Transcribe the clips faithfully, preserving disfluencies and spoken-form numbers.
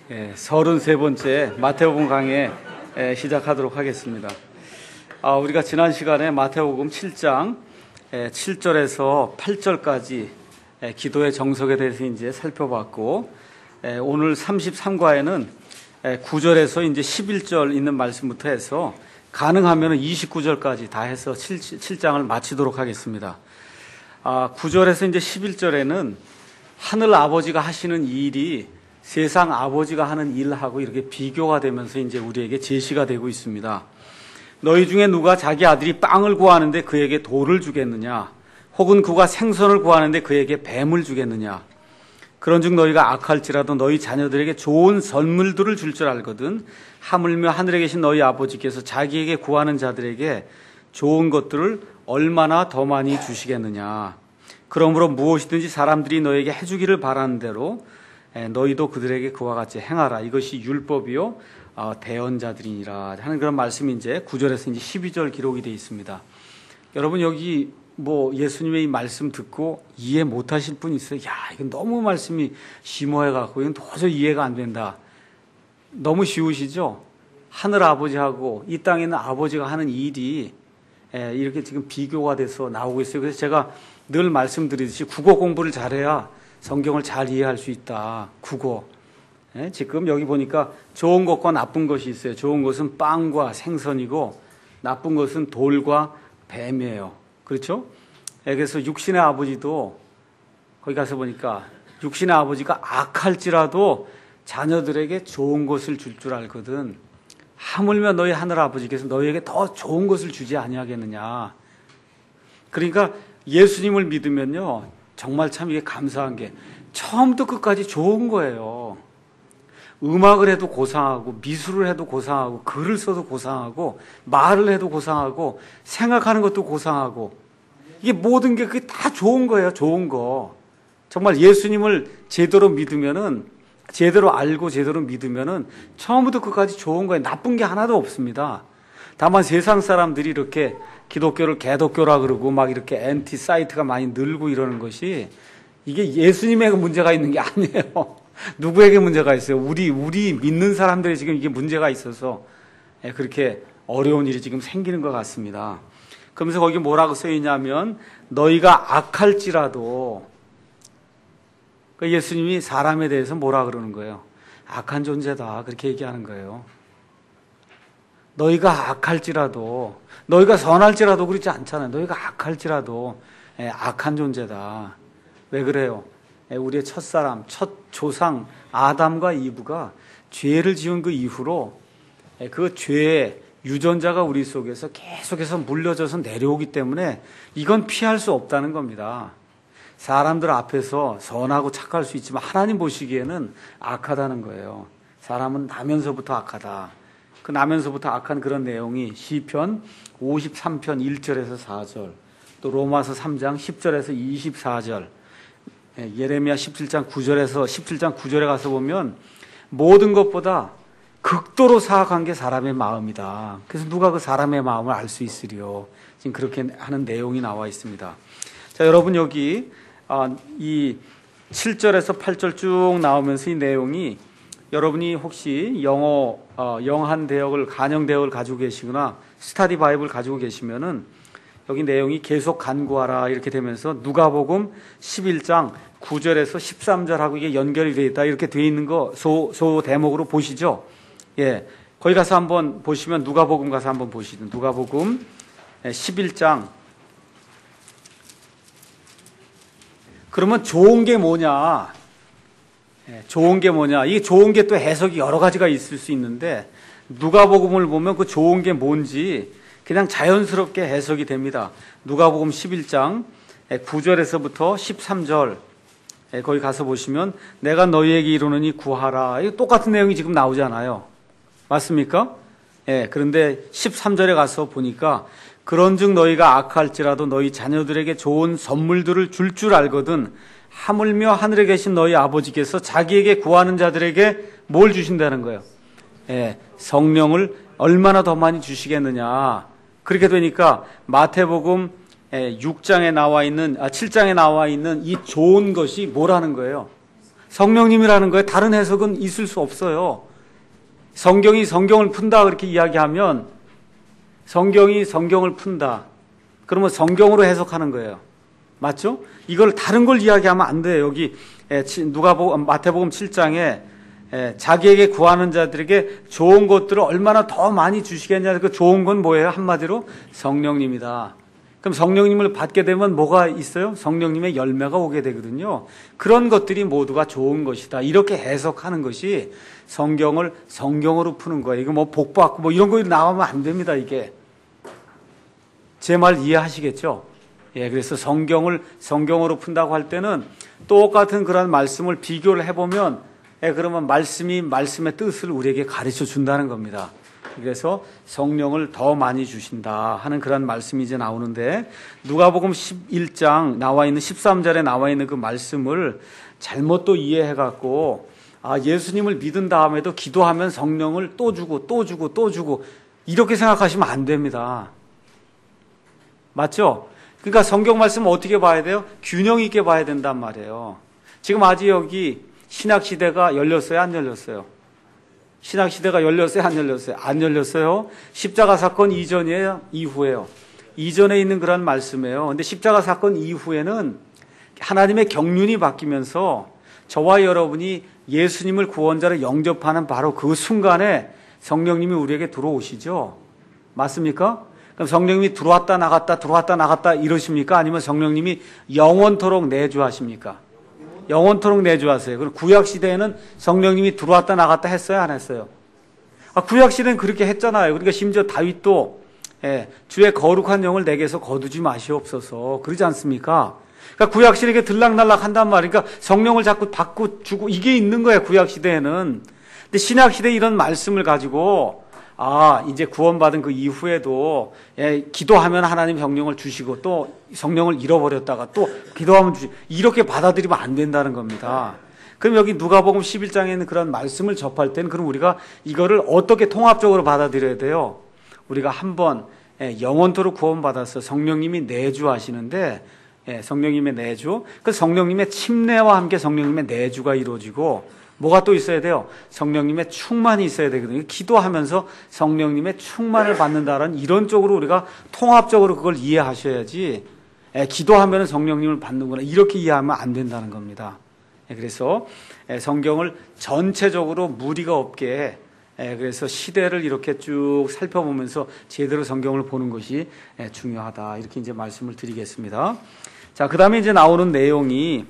예, 서른세 번째 마태복음 강해 예, 시작하도록 하겠습니다. 아, 우리가 지난 시간에 마태복음 칠 장 예, 칠 절에서 팔 절까지 예, 기도의 정석에 대해서 이제 살펴봤고, 예, 오늘 삼십삼 과에는 예, 구 절에서 이제 십일 절 있는 말씀부터 해서 가능하면 이십구 절까지 다 해서 칠 장을 마치도록 하겠습니다. 아, 구 절에서 이제 십일 절에는 하늘 아버지가 하시는 일이 세상 아버지가 하는 일하고 이렇게 비교가 되면서 이제 우리에게 제시가 되고 있습니다. 너희 중에 누가 자기 아들이 빵을 구하는데 그에게 돌을 주겠느냐? 혹은 그가 생선을 구하는데 그에게 뱀을 주겠느냐? 그런즉 너희가 악할지라도 너희 자녀들에게 좋은 선물들을 줄 줄 알거든. 하물며 하늘에 계신 너희 아버지께서 자기에게 구하는 자들에게 좋은 것들을 얼마나 더 많이 주시겠느냐? 그러므로 무엇이든지 사람들이 너에게 해주기를 바라는 대로 너희도 그들에게 그와 같이 행하라. 이것이 율법이요 대언자들이니라 하는 그런 말씀이 이제 구 절에서 이제 십이 절 기록이 되어 있습니다. 여러분, 여기 뭐 예수님의 이 말씀 듣고 이해 못하실 분 있어요? 야, 이건 너무 말씀이 심오해갖고 이건 도저히 이해가 안 된다. 너무 쉬우시죠? 하늘 아버지하고 이 땅에 있는 아버지가 하는 일이 이렇게 지금 비교가 돼서 나오고 있어요. 그래서 제가 늘 말씀드리듯이 국어 공부를 잘해야 성경을 잘 이해할 수 있다. 국어. 예, 지금 여기 보니까 좋은 것과 나쁜 것이 있어요. 좋은 것은 빵과 생선이고 나쁜 것은 돌과 뱀이에요. 그렇죠? 예, 그래서 육신의 아버지도 거기 가서 보니까 육신의 아버지가 악할지라도 자녀들에게 좋은 것을 줄 줄 알거든. 하물며 너희 하늘 아버지께서 너희에게 더 좋은 것을 주지 아니하겠느냐. 그러니까 예수님을 믿으면요, 정말 참 이게 감사한 게 처음부터 끝까지 좋은 거예요. 음악을 해도 고상하고 미술을 해도 고상하고 글을 써도 고상하고 말을 해도 고상하고 생각하는 것도 고상하고 이게 모든 게 그게 다 좋은 거예요. 좋은 거. 정말 예수님을 제대로 믿으면은 제대로 알고 제대로 믿으면은 처음부터 끝까지 좋은 거예요. 나쁜 게 하나도 없습니다. 다만 세상 사람들이 이렇게 기독교를 개독교라 그러고 막 이렇게 엔티 사이트가 많이 늘고 이러는 것이 이게 예수님에게 문제가 있는 게 아니에요. 누구에게 문제가 있어요? 우리 우리 믿는 사람들이 지금 이게 문제가 있어서 그렇게 어려운 일이 지금 생기는 것 같습니다. 그러면서 거기 뭐라고 써 있냐면 너희가 악할지라도, 예수님이 사람에 대해서 뭐라 그러는 거예요? 악한 존재다, 그렇게 얘기하는 거예요. 너희가 악할지라도, 너희가 선할지라도 그렇지 않잖아요. 너희가 악할지라도 예, 악한 존재다. 왜 그래요? 예, 우리의 첫사람, 첫 조상 아담과 이브가 죄를 지은 그 이후로 예, 그 죄의 유전자가 우리 속에서 계속해서 물려져서 내려오기 때문에 이건 피할 수 없다는 겁니다. 사람들 앞에서 선하고 착할 수 있지만 하나님 보시기에는 악하다는 거예요. 사람은 나면서부터 악하다. 그 나면서부터 악한 그런 내용이 시편 오십삼 편 일 절에서 사 절, 또 로마서 삼 장 십 절에서 이십사 절, 예레미야 십칠 장 구 절에서 십칠 장 구 절에 가서 보면 모든 것보다 극도로 사악한 게 사람의 마음이다. 그래서 누가 그 사람의 마음을 알 수 있으리요. 지금 그렇게 하는 내용이 나와 있습니다. 자, 여러분, 여기 이 칠 절에서 팔 절 쭉 나오면서 이 내용이, 여러분이 혹시 영어 어, 영한 대역을 간영 대역을 가지고 계시거나 스타디 바이블 가지고 계시면은 여기 내용이 계속 간구하라 이렇게 되면서 누가복음 십일 장 구 절에서 십삼 절하고 이게 연결이 되어 있다 이렇게 되어 있는 거 소, 소 대목으로 보시죠. 예, 거기 가서 한번 보시면 누가복음 가서 한번 보시죠. 누가복음 십일 장. 그러면 좋은 게 뭐냐? 좋은 게 뭐냐? 이게 좋은 게 또 해석이 여러 가지가 있을 수 있는데 누가복음을 보면 그 좋은 게 뭔지 그냥 자연스럽게 해석이 됩니다. 누가복음 십일 장 구 절에서부터 십삼 절 거기 가서 보시면 내가 너희에게 이르노니 구하라. 이거 똑같은 내용이 지금 나오잖아요. 맞습니까? 예, 그런데 십삼 절에 가서 보니까 그런즉 너희가 악할지라도 너희 자녀들에게 좋은 선물들을 줄 줄 알거든 하물며 하늘에 계신 너희 아버지께서 자기에게 구하는 자들에게 뭘 주신다는 거예요? 예, 성령을 얼마나 더 많이 주시겠느냐. 그렇게 되니까 마태복음 육 장에 나와 있는, 아, 칠 장에 나와 있는 이 좋은 것이 뭐라는 거예요? 성령님이라는 거에 다른 해석은 있을 수 없어요. 성경이 성경을 푼다 그렇게 이야기하면 성경이 성경을 푼다. 그러면 성경으로 해석하는 거예요. 맞죠? 이걸 다른 걸 이야기하면 안 돼요. 여기 누가복음 마태복음 칠 장에 자기에게 구하는 자들에게 좋은 것들을 얼마나 더 많이 주시겠냐. 그 좋은 건 뭐예요? 한마디로 성령님이다. 그럼 성령님을 받게 되면 뭐가 있어요? 성령님의 열매가 오게 되거든요. 그런 것들이 모두가 좋은 것이다. 이렇게 해석하는 것이 성경을 성경으로 푸는 거예요. 이거 뭐 복받고 뭐 이런 거 나오면 안 됩니다. 이게 제 말 이해하시겠죠? 예, 그래서 성경을 성경으로 푼다고 할 때는 똑같은 그런 말씀을 비교를 해보면, 예, 그러면 말씀이 말씀의 뜻을 우리에게 가르쳐 준다는 겁니다. 그래서 성령을 더 많이 주신다 하는 그런 말씀이 이제 나오는데, 누가복음 십일 장 나와 있는 십삼 절에 나와 있는 그 말씀을 잘못 또 이해해갖고, 아, 예수님을 믿은 다음에도 기도하면 성령을 또 주고 또 주고 또 주고 이렇게 생각하시면 안 됩니다. 맞죠? 그러니까 성경 말씀을 어떻게 봐야 돼요? 균형 있게 봐야 된단 말이에요. 지금 아직 여기 신약시대가 열렸어요? 안 열렸어요? 신약시대가 열렸어요? 안 열렸어요? 안 열렸어요? 십자가 사건 이전이에요? 이후에요? 이전에 있는 그런 말씀이에요. 근데 십자가 사건 이후에는 하나님의 경륜이 바뀌면서 저와 여러분이 예수님을 구원자로 영접하는 바로 그 순간에 성령님이 우리에게 들어오시죠? 맞습니까? 그럼 성령님이 들어왔다 나갔다 들어왔다 나갔다 이러십니까? 아니면 성령님이 영원토록 내주하십니까? 영원토록 내주하세요. 그럼 구약시대에는 성령님이 들어왔다 나갔다 했어요? 안 했어요? 아, 구약시대는 그렇게 했잖아요. 그러니까 심지어 다윗도, 예, 주의 거룩한 영을 내게서 거두지 마시옵소서 그러지 않습니까? 그러니까 구약시대에 들락날락 한단 말이에요. 그러니까 성령을 자꾸 받고 주고 이게 있는 거예요. 구약시대에는. 근데 신약시대에 이런 말씀을 가지고 아, 이제 구원받은 그 이후에도, 예, 기도하면 하나님 성령을 주시고 또 성령을 잃어버렸다가 또 기도하면 주시고 이렇게 받아들이면 안 된다는 겁니다. 그럼 여기 누가복음 십일 장에 있는 그런 말씀을 접할 때는 그럼 우리가 이거를 어떻게 통합적으로 받아들여야 돼요? 우리가 한번, 예, 영원토록 구원받아서 성령님이 내주하시는데, 예, 성령님의 내주, 그 성령님의 침례와 함께 성령님의 내주가 이루어지고 뭐가 또 있어야 돼요? 성령님의 충만이 있어야 되거든요. 기도하면서 성령님의 충만을 받는다라는 이런 쪽으로 우리가 통합적으로 그걸 이해하셔야지, 예, 기도하면 성령님을 받는구나 이렇게 이해하면 안 된다는 겁니다. 예, 그래서 예, 성경을 전체적으로 무리가 없게, 예, 그래서 시대를 이렇게 쭉 살펴보면서 제대로 성경을 보는 것이, 예, 중요하다 이렇게 이제 말씀을 드리겠습니다. 자, 그 다음에 이제 나오는 내용이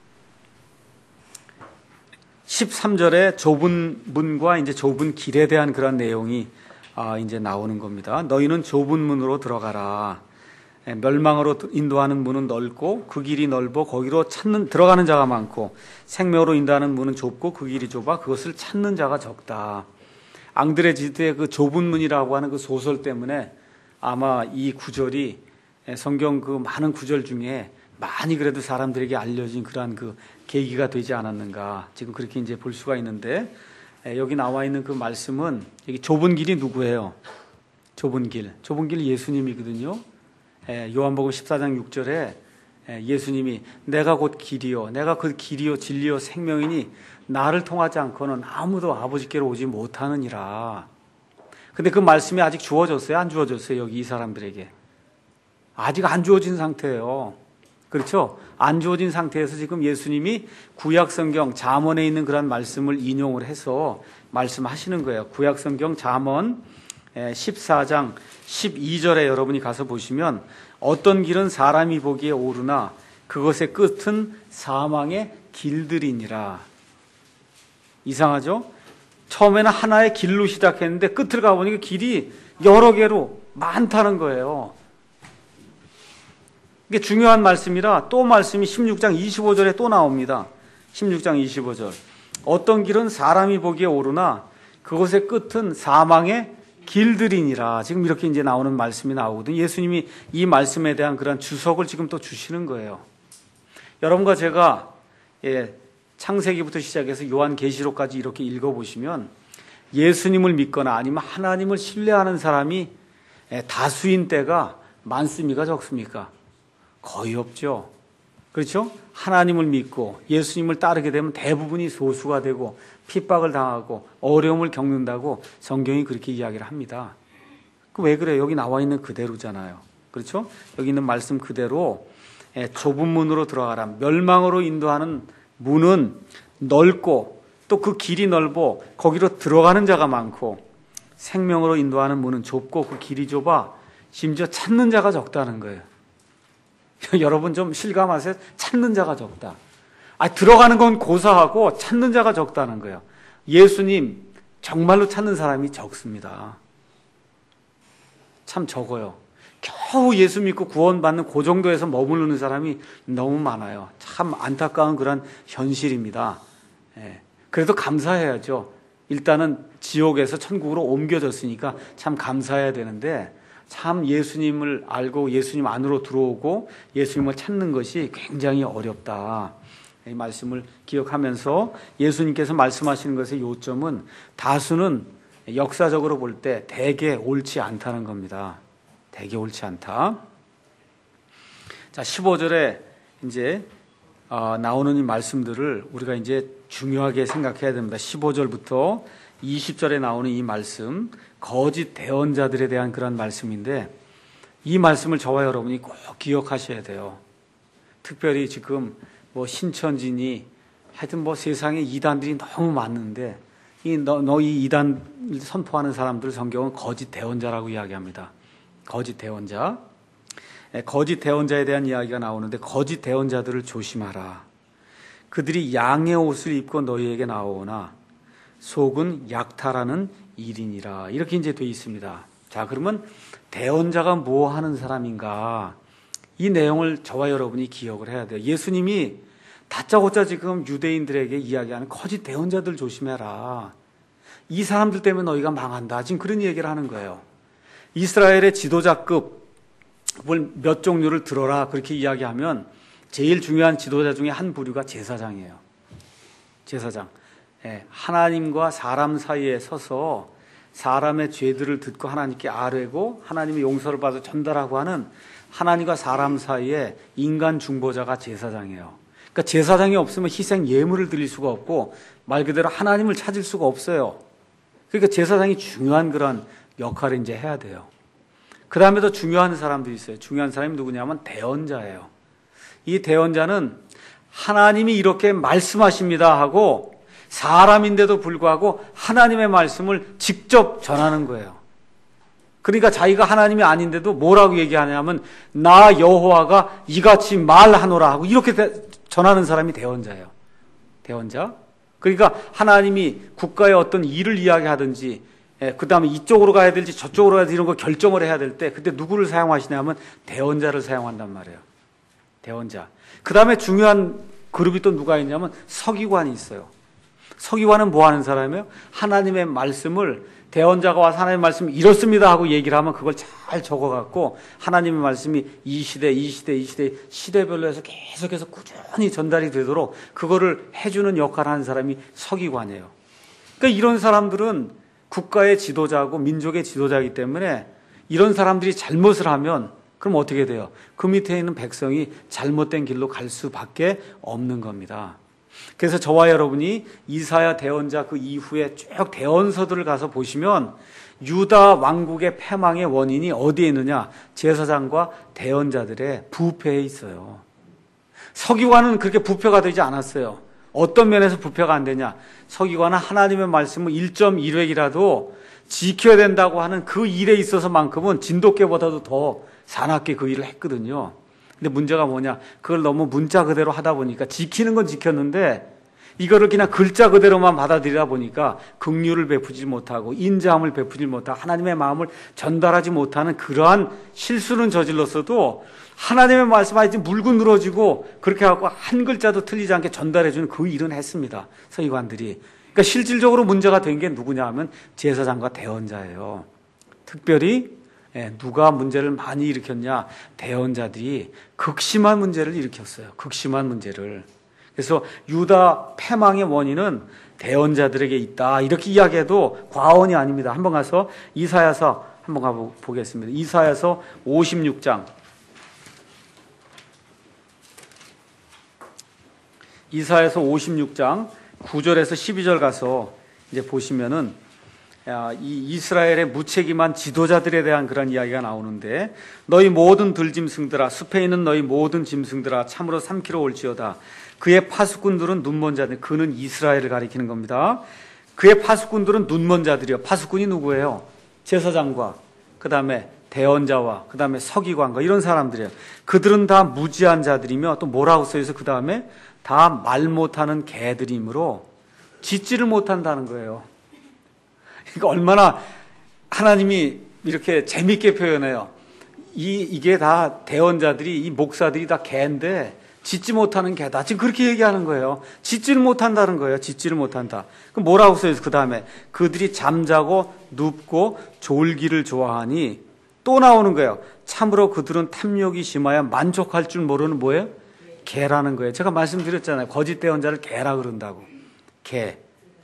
십삼 절에 좁은 문과 이제 좁은 길에 대한 그런 내용이 아, 이제 나오는 겁니다. 너희는 좁은 문으로 들어가라. 멸망으로 인도하는 문은 넓고 그 길이 넓어 거기로 찾는 들어가는 자가 많고 생명으로 인도하는 문은 좁고 그 길이 좁아 그것을 찾는 자가 적다. 앙드레 지드의 그 좁은 문이라고 하는 그 소설 때문에 아마 이 구절이 성경 그 많은 구절 중에 많이 그래도 사람들에게 알려진 그러한 그 계기가 되지 않았는가. 지금 그렇게 이제 볼 수가 있는데, 여기 나와 있는 그 말씀은 여기 좁은 길이 누구예요? 좁은 길. 좁은 길 예수님이거든요. 요한복음 십사 장 육 절에 예수님이 내가 곧 길이요. 내가 그 길이요 진리요 생명이니 나를 통하지 않고는 아무도 아버지께로 오지 못하느니라. 근데 그 말씀이 아직 주어졌어요? 안 주어졌어요? 여기 이 사람들에게. 아직 안 주어진 상태예요. 그렇죠? 안 주어진 상태에서 지금 예수님이 구약성경 잠언에 있는 그런 말씀을 인용을 해서 말씀하시는 거예요. 구약성경 잠언 십사 장 십이 절에 여러분이 가서 보시면 어떤 길은 사람이 보기에 오르나 그것의 끝은 사망의 길들이니라. 이상하죠? 처음에는 하나의 길로 시작했는데 끝을 가보니까 길이 여러 개로 많다는 거예요. 이게 중요한 말씀이라 또 말씀이 십육 장 이십오 절에 또 나옵니다. 십육 장 이십오 절. 어떤 길은 사람이 보기에 오르나 그것의 끝은 사망의 길들이니라. 지금 이렇게 이제 나오는 말씀이 나오거든요. 예수님이 이 말씀에 대한 그런 주석을 지금 또 주시는 거예요. 여러분과 제가, 예, 창세기부터 시작해서 요한계시록까지 이렇게 읽어보시면 예수님을 믿거나 아니면 하나님을 신뢰하는 사람이 다수인 때가 많습니까? 적습니까? 거의 없죠. 그렇죠? 하나님을 믿고 예수님을 따르게 되면 대부분이 소수가 되고 핍박을 당하고 어려움을 겪는다고 성경이 그렇게 이야기를 합니다. 왜 그래요? 여기 나와 있는 그대로잖아요. 그렇죠? 여기 있는 말씀 그대로 좁은 문으로 들어가라. 멸망으로 인도하는 문은 넓고 또 그 길이 넓어 거기로 들어가는 자가 많고, 생명으로 인도하는 문은 좁고 그 길이 좁아 심지어 찾는 자가 적다는 거예요. 여러분 좀 실감하세요? 찾는 자가 적다. 아, 들어가는 건 고사하고 찾는 자가 적다는 거예요. 예수님 정말로 찾는 사람이 적습니다. 참 적어요. 겨우 예수 믿고 구원받는 그 정도에서 머무르는 사람이 너무 많아요. 참 안타까운 그런 현실입니다. 예. 그래도 감사해야죠. 일단은 지옥에서 천국으로 옮겨졌으니까 참 감사해야 되는데, 참 예수님을 알고 예수님 안으로 들어오고 예수님을 찾는 것이 굉장히 어렵다. 이 말씀을 기억하면서 예수님께서 말씀하시는 것의 요점은 다수는 역사적으로 볼 때 대개 옳지 않다는 겁니다. 대개 옳지 않다. 자, 십오 절에 이제 어, 나오는 이 말씀들을 우리가 이제 중요하게 생각해야 됩니다. 십오 절부터 이십 절에 나오는 이 말씀, 거짓 대언자들에 대한 그런 말씀인데, 이 말씀을 저와 여러분이 꼭 기억하셔야 돼요. 특별히 지금 뭐 신천지니 하여튼 뭐 세상에 이단들이 너무 많은데, 이 너, 너 이 이단 선포하는 사람들 성경은 거짓 대언자라고 이야기합니다. 거짓 대언자. 거짓 대언자에 대한 이야기가 나오는데, 거짓 대언자들을 조심하라. 그들이 양의 옷을 입고 너희에게 나오나 속은 약탈하는 일이니라. 이렇게 이제 돼 있습니다. 자, 그러면 대언자가 뭐 하는 사람인가? 이 내용을 저와 여러분이 기억을 해야 돼요. 예수님이 다짜고짜 지금 유대인들에게 이야기하는 거짓 대언자들 조심해라. 이 사람들 때문에 너희가 망한다. 지금 그런 얘기를 하는 거예요. 이스라엘의 지도자급을 몇 종류를 들어라. 그렇게 이야기하면 제일 중요한 지도자 중에 한 부류가 제사장이에요. 제사장. 예, 하나님과 사람 사이에 서서 사람의 죄들을 듣고 하나님께 아뢰고 하나님의 용서를 받아 전달하고 하는 하나님과 사람 사이에 인간 중보자가 제사장이에요. 그러니까 제사장이 없으면 희생 예물을 드릴 수가 없고 말 그대로 하나님을 찾을 수가 없어요. 그러니까 제사장이 중요한 그런 역할을 이제 해야 돼요. 그 다음에 더 중요한 사람들이 있어요. 중요한 사람이 누구냐면 대언자예요. 이 대언자는 하나님이 이렇게 말씀하십니다 하고 사람인데도 불구하고 하나님의 말씀을 직접 전하는 거예요. 그러니까 자기가 하나님이 아닌데도 뭐라고 얘기하냐면 나 여호와가 이같이 말하노라 하고 이렇게 전하는 사람이 대언자예요. 대언자. 그러니까 하나님이 국가의 어떤 일을 이야기하든지 그 다음에 이쪽으로 가야 될지 저쪽으로 가야 될지 이런 거 결정을 해야 될 때 그때 누구를 사용하시냐면 대언자를 사용한단 말이에요. 대언자. 그 다음에 중요한 그룹이 또 누가 있냐면 서기관이 있어요. 서기관은 뭐 하는 사람이에요? 하나님의 말씀을 대언자가 와서 하나님의 말씀이 이렇습니다 하고 얘기를 하면 그걸 잘 적어갖고 하나님의 말씀이 이 시대, 이 시대, 이 시대, 시대별로 해서 계속해서 꾸준히 전달이 되도록 그거를 해주는 역할을 하는 사람이 서기관이에요. 그러니까 이런 사람들은 국가의 지도자고 민족의 지도자이기 때문에 이런 사람들이 잘못을 하면 그럼 어떻게 돼요? 그 밑에 있는 백성이 잘못된 길로 갈 수밖에 없는 겁니다. 그래서 저와 여러분이 이사야 대언자 그 이후에 쭉 대언서들을 가서 보시면 유다 왕국의 패망의 원인이 어디에 있느냐? 제사장과 대언자들의 부패에 있어요. 서기관은 그렇게 부패가 되지 않았어요. 어떤 면에서 부패가 안 되냐? 서기관은 하나님의 말씀을 일 점 일 획이라도 지켜야 된다고 하는 그 일에 있어서만큼은 진돗개보다도 더 사납게 그 일을 했거든요. 근데 문제가 뭐냐? 그걸 너무 문자 그대로 하다 보니까 지키는 건 지켰는데 이거를 그냥 글자 그대로만 받아들이다 보니까 긍휼을 베푸지 못하고 인자함을 베푸지 못하고 하나님의 마음을 전달하지 못하는 그러한 실수는 저질렀어도 하나님의 말씀하지 물고 늘어지고 그렇게 하고 한 글자도 틀리지 않게 전달해주는 그 일은 했습니다. 서기관들이. 그러니까 실질적으로 문제가 된 게 누구냐 하면 제사장과 대언자예요. 특별히 누가 문제를 많이 일으켰냐? 대언자들이 극심한 문제를 일으켰어요. 극심한 문제를. 그래서 유다 패망의 원인은 대언자들에게 있다. 이렇게 이야기해도 과언이 아닙니다. 한번 가서 이사야서 한번 가보겠습니다. 이사야서 오십육 장. 이사야서 오십육 장 구 절에서 십이 절 가서 이제 보시면은 이 이스라엘의 무책임한 지도자들에 대한 그런 이야기가 나오는데, 너희 모든 들짐승들아, 숲에 있는 너희 모든 짐승들아, 참으로 삼키러 올지어다. 그의 파수꾼들은 눈먼 자들, 그는 이스라엘을 가리키는 겁니다. 그의 파수꾼들은 눈먼 자들이요. 파수꾼이 누구예요? 제사장과 그 다음에 대언자와 그 다음에 서기관과 이런 사람들이에요. 그들은 다 무지한 자들이며, 또 뭐라고 써있어? 그 다음에 다 말 못하는 개들이므로 짖지를 못한다는 거예요. 그러니까 얼마나 하나님이 이렇게 재밌게 표현해요. 이, 이게 다 대언자들이, 이 목사들이 다 개인데 짖지 못하는 개다. 지금 그렇게 얘기하는 거예요. 짖지를 못한다는 거예요. 짖지를 못한다. 그럼 뭐라고 써있어? 그 다음에 그들이 잠자고 눕고 졸기를 좋아하니, 또 나오는 거예요. 참으로 그들은 탐욕이 심하여 만족할 줄 모르는 뭐예요? 개라는 거예요. 제가 말씀드렸잖아요. 거짓 대언자를 개라 그런다고. 개.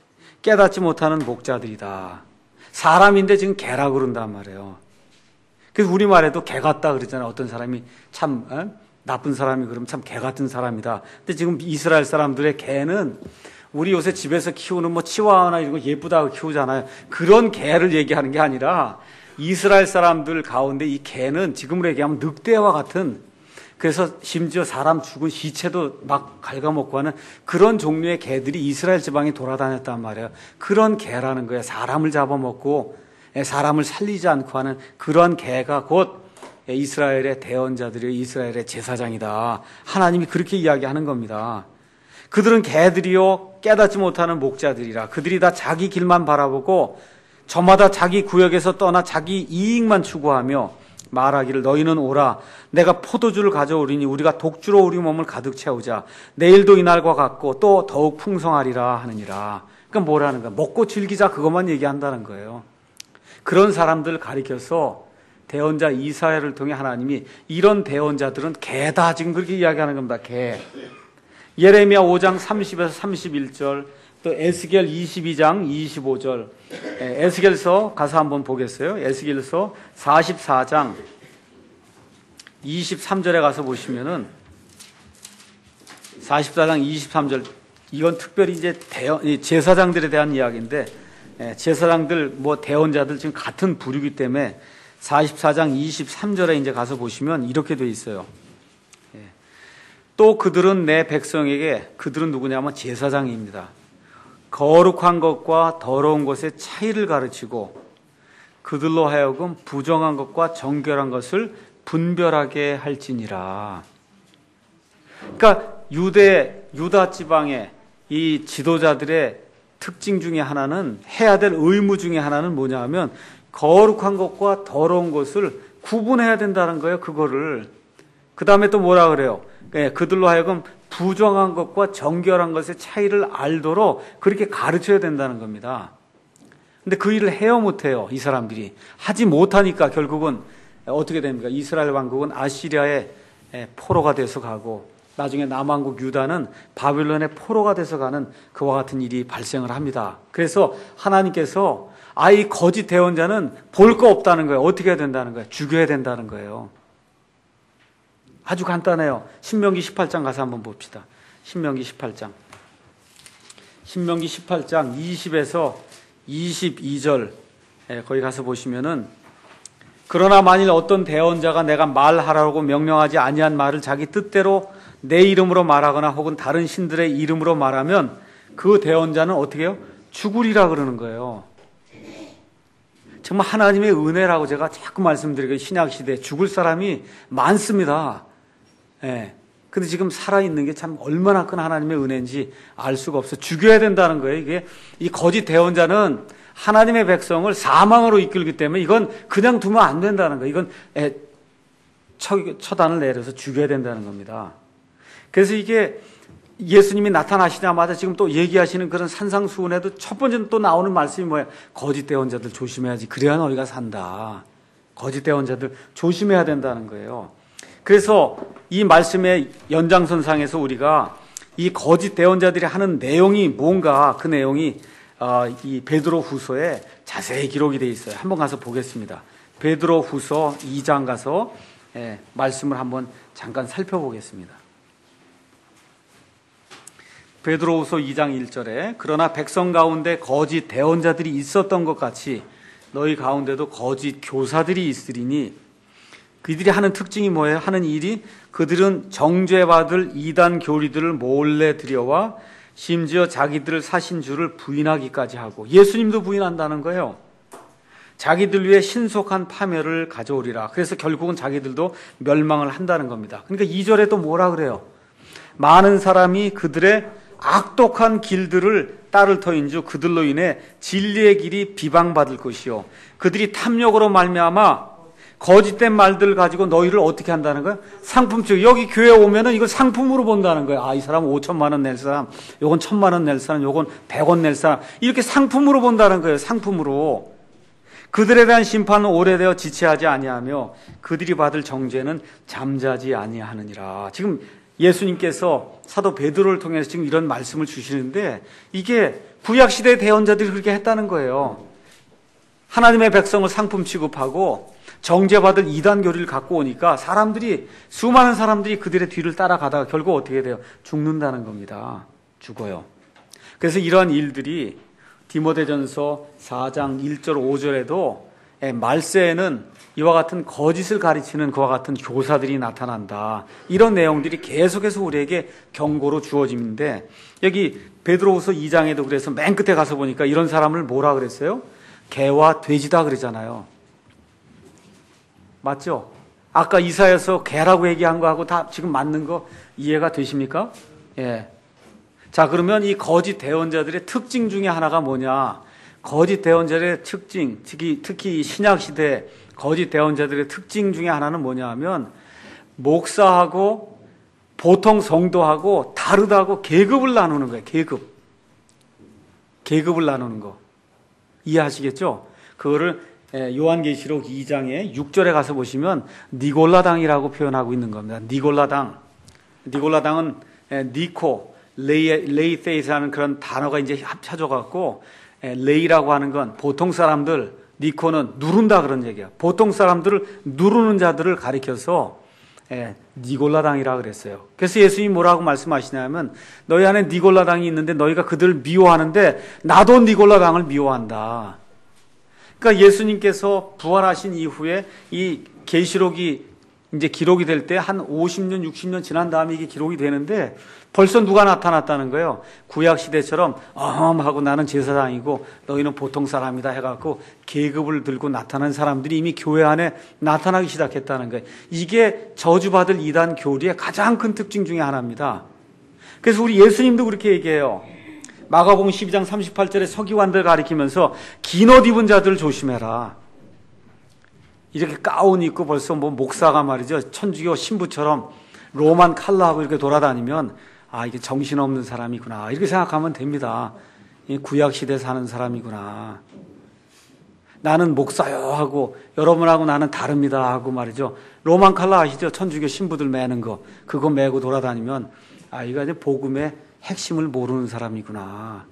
깨닫지 못하는 목자들이다. 사람인데 지금 개라 그런단 말이에요. 그래서 우리말에도 개 같다 그러잖아요. 어떤 사람이 참 어? 나쁜 사람이 그러면 참 개 같은 사람이다. 근데 지금 이스라엘 사람들의 개는 우리 요새 집에서 키우는 뭐 치와와나 이런 거 예쁘다고 키우잖아요. 그런 개를 얘기하는 게 아니라 이스라엘 사람들 가운데 이 개는 지금으로 얘기하면 늑대와 같은, 그래서 심지어 사람 죽은 시체도 막 갉아먹고 하는 그런 종류의 개들이 이스라엘 지방에 돌아다녔단 말이에요. 그런 개라는 거예요. 사람을 잡아먹고 사람을 살리지 않고 하는 그런 개가 곧 이스라엘의 대언자들이, 이스라엘의 제사장이다. 하나님이 그렇게 이야기하는 겁니다. 그들은 개들이요 깨닫지 못하는 목자들이라. 그들이 다 자기 길만 바라보고 저마다 자기 구역에서 떠나 자기 이익만 추구하며 말하기를, 너희는 오라, 내가 포도주를 가져오리니 우리가 독주로 우리 몸을 가득 채우자. 내일도 이날과 같고 또 더욱 풍성하리라 하느니라. 그러니까 뭐라는 거야? 먹고 즐기자, 그것만 얘기한다는 거예요. 그런 사람들 가리켜서 대언자 이사야를 통해 하나님이 이런 대언자들은 개다, 지금 그렇게 이야기하는 겁니다. 개. 예레미야 오 장 삼십에서 삼십일 절, 또 에스겔 이십이 장 이십오 절, 에스겔서 가서 한번 보겠어요. 에스겔서 사십사 장 이십삼 절에 가서 보시면은, 사십사 장 이십삼 절, 이건 특별히 이제 대언, 제사장들에 대한 이야기인데, 제사장들 뭐 대언자들 지금 같은 부류이기 때문에 사십사 장 이십삼 절에 이제 가서 보시면 이렇게 돼 있어요. 또 그들은 내 백성에게, 그들은 누구냐면 제사장입니다. 거룩한 것과 더러운 것의 차이를 가르치고 그들로 하여금 부정한 것과 정결한 것을 분별하게 할지니라. 그러니까 유대, 유다 지방의 이 지도자들의 특징 중에 하나는, 해야 될 의무 중에 하나는 뭐냐 하면 거룩한 것과 더러운 것을 구분해야 된다는 거예요. 그거를. 그 다음에 또 뭐라 그래요? 네, 그들로 하여금 부정한 것과 정결한 것의 차이를 알도록 그렇게 가르쳐야 된다는 겁니다. 근데 그 일을 해요 못해요? 이 사람들이. 하지 못하니까 결국은 어떻게 됩니까? 이스라엘 왕국은 아시리아의 포로가 돼서 가고, 나중에 남왕국 유다는 바빌론의 포로가 돼서 가는 그와 같은 일이 발생을 합니다. 그래서 하나님께서 아이 거짓 대언자는 볼 거 없다는 거예요. 어떻게 해야 된다는 거예요? 죽여야 된다는 거예요. 아주 간단해요. 신명기 십팔 장 가서 한번 봅시다. 신명기 십팔 장. 신명기 십팔 장 이십에서 이십이 절, 거기 가서 보시면은, 그러나 만일 어떤 대언자가 내가 말하라고 명령하지 아니한 말을 자기 뜻대로 내 이름으로 말하거나 혹은 다른 신들의 이름으로 말하면 그 대언자는 어떻게 해요? 죽으리라 그러는 거예요. 정말 하나님의 은혜라고 제가 자꾸 말씀드리고, 신약시대에 죽을 사람이 많습니다. 예. 근데 지금 살아있는 게 참 얼마나 큰 하나님의 은혜인지 알 수가 없어요. 죽여야 된다는 거예요. 이게, 이 거짓 대언자는 하나님의 백성을 사망으로 이끌기 때문에 이건 그냥 두면 안 된다는 거예요. 이건 에, 처, 처단을 내려서 죽여야 된다는 겁니다. 그래서 이게 예수님이 나타나시자마자 지금 또 얘기하시는 그런 산상수훈에도 첫 번째는 또 나오는 말씀이 뭐예요? 거짓 대언자들 조심해야지. 그래야 너희가 산다. 거짓 대언자들 조심해야 된다는 거예요. 그래서 이 말씀의 연장선상에서 우리가 이 거짓 대언자들이 하는 내용이 뭔가, 그 내용이 이 베드로 후서에 자세히 기록이 되어 있어요. 한번 가서 보겠습니다. 베드로 후서 이 장 가서 말씀을 한번 잠깐 살펴보겠습니다. 베드로후서 이 장 일 절에 그러나 백성 가운데 거짓 대언자들이 있었던 것 같이 너희 가운데도 거짓 교사들이 있으리니 그들이 하는 특징이 뭐예요? 하는 일이 그들은 정죄받을 이단 교리들을 몰래 들여와 심지어 자기들 사신 주를 부인하기까지 하고 예수님도 부인한다는 거예요. 자기들 위해 신속한 파멸을 가져오리라. 그래서 결국은 자기들도 멸망을 한다는 겁니다. 그러니까 이 절에 또 뭐라 그래요? 많은 사람이 그들의 악독한 길들을 따를 터인즉 그들로 인해 진리의 길이 비방받을 것이요 그들이 탐욕으로 말미암아 거짓된 말들을 가지고 너희를 어떻게 한다는 거야? 상품적. 여기 교회 오면은 이걸 상품으로 본다는 거야. 아, 이 사람은 오천만 원 낼 사람, 요건 천만 원 낼 사람, 요건 백 원 낼 사람. 이렇게 상품으로 본다는 거예요. 상품으로. 그들에 대한 심판은 오래되어 지체하지 아니하며 그들이 받을 정죄는 잠자지 아니하느니라. 지금 예수님께서 사도 베드로를 통해서 지금 이런 말씀을 주시는데 이게 구약시대 대언자들이 그렇게 했다는 거예요. 하나님의 백성을 상품 취급하고 정죄받을 이단 교리를 갖고 오니까 사람들이, 수많은 사람들이 그들의 뒤를 따라가다가 결국 어떻게 돼요? 죽는다는 겁니다. 죽어요. 그래서 이러한 일들이 디모데전서 사 장 일 절 오 절에도 말세에는 이와 같은 거짓을 가르치는 그와 같은 교사들이 나타난다. 이런 내용들이 계속해서 우리에게 경고로 주어지는데 여기 베드로후서 이 장에도 그래서 맨 끝에 가서 보니까 이런 사람을 뭐라 그랬어요? 개와 돼지다 그러잖아요. 맞죠? 아까 이사야서 개라고 얘기한 거하고 다 지금 맞는 거 이해가 되십니까? 예. 자, 그러면 이 거짓 대언자들의 특징 중에 하나가 뭐냐? 거짓 대언자들의 특징, 특히, 특히 신약시대 거짓 대언자들의 특징 중에 하나는 뭐냐 하면 목사하고 보통 성도하고 다르다고 계급을 나누는 거예요. 계급. 계급을 나누는 거. 이해하시겠죠? 그거를 요한계시록 이 장에 육 절에 가서 보시면 니골라당이라고 표현하고 있는 겁니다. 니골라당. 니골라당은 니코, 레이, 레이테이스라는 그런 단어가 이제 합쳐져갖고 레이라고 하는 건 보통 사람들, 니코는 누른다 그런 얘기야. 보통 사람들을 누르는 자들을 가리켜서 니골라당이라 그랬어요. 그래서 예수님이 뭐라고 말씀하시냐면 너희 안에 니골라당이 있는데 너희가 그들을 미워하는데 나도 니골라당을 미워한다. 그러니까 예수님께서 부활하신 이후에 이 계시록이 이제 기록이 될 때 한 오십 년, 육십 년 지난 다음에 이게 기록이 되는데 벌써 누가 나타났다는 거예요. 구약 시대처럼 어마어마하고 나는 제사장이고 너희는 보통 사람이다 해갖고 계급을 들고 나타난 사람들이 이미 교회 안에 나타나기 시작했다는 거예요. 이게 저주받을 이단 교리의 가장 큰 특징 중에 하나입니다. 그래서 우리 예수님도 그렇게 얘기해요. 마가복음 십이 장 삼십팔 절에 서기관들 가리키면서 긴 옷 입은 자들 조심해라. 이렇게 가운 입고 벌써 뭐 목사가 말이죠. 천주교 신부처럼 로만 칼라하고 이렇게 돌아다니면 아, 이게 정신없는 사람이구나. 이렇게 생각하면 됩니다. 구약시대 사는 사람이구나. 나는 목사요 하고 여러분하고 나는 다릅니다 하고 말이죠. 로만 칼라 아시죠? 천주교 신부들 매는 거. 그거 매고 돌아다니면 아, 이거 이제 복음의 핵심을 모르는 사람이구나.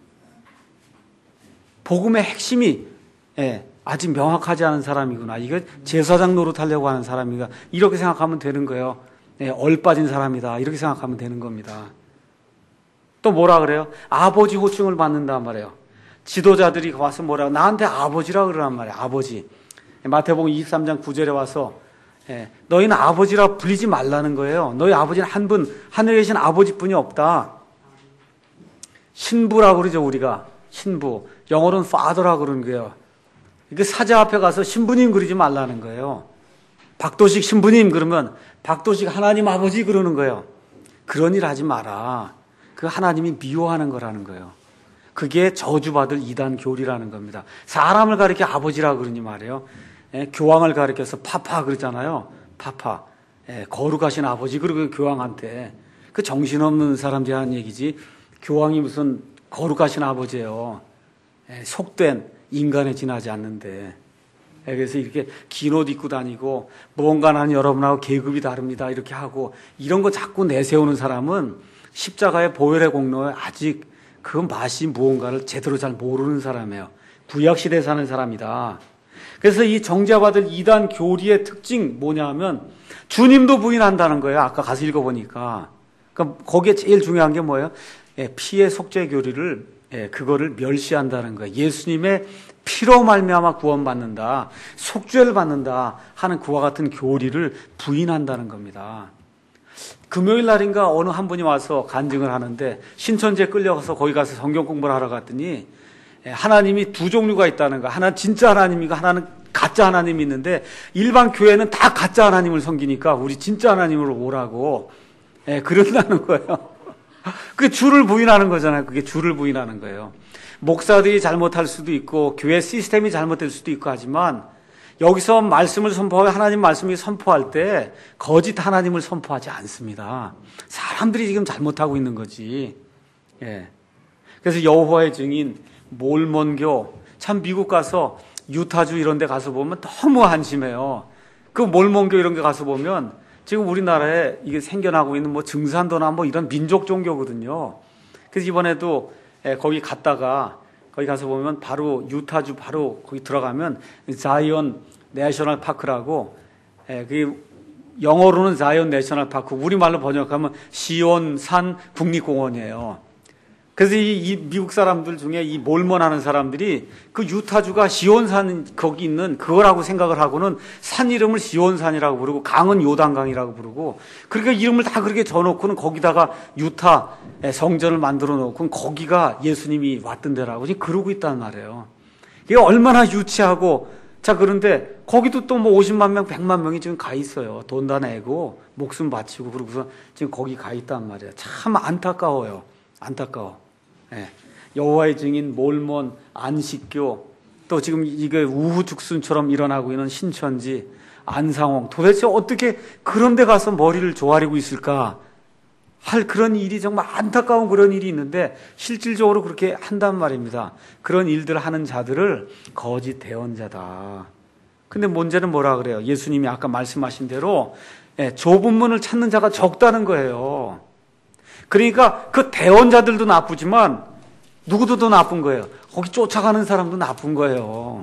복음의 핵심이 예, 아직 명확하지 않은 사람이구나. 이거 제사장 노릇하려고 하는 사람이가 이렇게 생각하면 되는 거예요. 예, 얼빠진 사람이다. 이렇게 생각하면 되는 겁니다. 또 뭐라 그래요? 아버지 호칭을 받는단 말이에요. 지도자들이 와서 뭐라고 나한테 아버지라 그러란 말이에요. 아버지. 마태복음 이십삼 장 구 절에 와서 예, 너희는 아버지라 불리지 말라는 거예요. 너희 아버지는 한 분, 하늘에 계신 아버지뿐이 없다. 신부라고 그러죠, 우리가. 신부. 영어로는 father라고 그러는 거예요. 이게 사자 앞에 가서 신부님 그러지 말라는 거예요. 박도식 신부님 그러면 박도식 하나님 아버지 그러는 거예요. 그런 일 하지 마라. 그 하나님이 미워하는 거라는 거예요. 그게 저주받을 이단 교리라는 겁니다. 사람을 가리켜 아버지라고 그러니 말이에요. 예, 교황을 가리켜서 파파 그러잖아요. 파파. 예, 거룩하신 아버지 그러고 교황한테. 그 정신없는 사람들이 하는 얘기지. 교황이 무슨 거룩하신 아버지예요. 예, 속된 인간에 지나지 않는데. 예, 그래서 이렇게 긴 옷 입고 다니고 무언가 나는 여러분하고 계급이 다릅니다 이렇게 하고 이런 거 자꾸 내세우는 사람은 십자가의 보혈의 공로에 아직 그 맛이 무언가를 제대로 잘 모르는 사람이에요. 구약시대에 사는 사람이다. 그래서 이 정죄받을 이단 교리의 특징 뭐냐 하면 주님도 부인한다는 거예요. 아까 가서 읽어보니까. 그러니까 거기에 제일 중요한 게 뭐예요? 피의 속죄 교리를 그거를 멸시한다는 거예요. 예수님의 피로 말미암아 구원받는다, 속죄를 받는다 하는 그와 같은 교리를 부인한다는 겁니다. 금요일 날인가 어느 한 분이 와서 간증을 하는데 신천지에 끌려가서 거기 가서 성경 공부를 하러 갔더니 하나님이 두 종류가 있다는 거. 하나는 진짜 하나님이고 하나는 가짜 하나님이 있는데 일반 교회는 다 가짜 하나님을 섬기니까 우리 진짜 하나님으로 오라고 예, 그런다는 거예요. 그게 주를 부인하는 거잖아요. 그게 주를 부인하는 거예요. 목사들이 잘못할 수도 있고 교회 시스템이 잘못될 수도 있고 하지만 여기서 말씀을 선포하고 하나님 말씀이 선포할 때 거짓 하나님을 선포하지 않습니다. 사람들이 지금 잘못하고 있는 거지. 예. 그래서 여호와의 증인, 몰몬교, 참 미국 가서 유타주 이런 데 가서 보면 너무 한심해요. 그 몰몬교 이런 데 가서 보면 지금 우리나라에 이게 생겨나고 있는 뭐 증산도나 뭐 이런 민족 종교거든요. 그래서 이번에도 거기 갔다가 거기 가서 보면 바로 유타주 바로 거기 들어가면 자이언 내셔널 파크라고 그게 영어로는 자이언 내셔널 파크, 우리말로 번역하면 시온산 국립공원이에요. 그래서 이, 이 미국 사람들 중에 이 몰몬하는 사람들이 그 유타주가 시온산 거기 있는 그거라고 생각을 하고는 산 이름을 시온산이라고 부르고 강은 요단강이라고 부르고 그러니까 이름을 다 그렇게 져놓고는 거기다가 유타 성전을 만들어 놓고 거기가 예수님이 왔던 데라고 지금 그러고 있단 말이에요. 이게 얼마나 유치하고. 자, 그런데 거기도 또 뭐 오십만 명, 백만 명이 지금 가 있어요. 돈 다 내고 목숨 바치고 그러고서 지금 거기 가 있단 말이에요. 참 안타까워요. 안타까워. 예. 여호와의 증인, 몰몬, 안식교, 또 지금 이게 우후죽순처럼 일어나고 있는 신천지, 안상홍, 도대체 어떻게 그런 데 가서 머리를 조아리고 있을까 할 그런 일이 정말 안타까운 그런 일이 있는데 실질적으로 그렇게 한단 말입니다. 그런 일들을 하는 자들을 거짓 대언자다. 근데 문제는 뭐라 그래요? 예수님이 아까 말씀하신 대로 예, 좁은 문을 찾는 자가 적다는 거예요. 그러니까 그 대언자들도 나쁘지만 누구도 더 나쁜 거예요. 거기 쫓아가는 사람도 나쁜 거예요.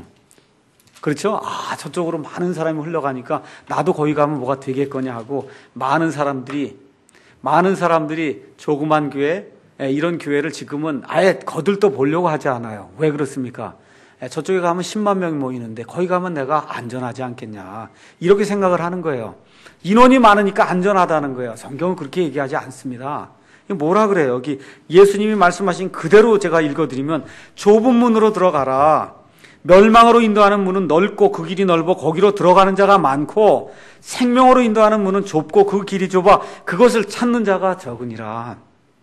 그렇죠? 아, 저쪽으로 많은 사람이 흘러가니까 나도 거기 가면 뭐가 되겠거냐 하고 많은 사람들이 많은 사람들이 조그만 교회, 이런 교회를 지금은 아예 거들떠 보려고 하지 않아요. 왜 그렇습니까? 저쪽에 가면 십만 명이 모이는데 거기 가면 내가 안전하지 않겠냐. 이렇게 생각을 하는 거예요. 인원이 많으니까 안전하다는 거예요. 성경은 그렇게 얘기하지 않습니다. 뭐라 그래요? 여기 예수님이 말씀하신 그대로 제가 읽어드리면 좁은 문으로 들어가라. 멸망으로 인도하는 문은 넓고 그 길이 넓어 거기로 들어가는 자가 많고 생명으로 인도하는 문은 좁고 그 길이 좁아 그것을 찾는 자가 적으니라.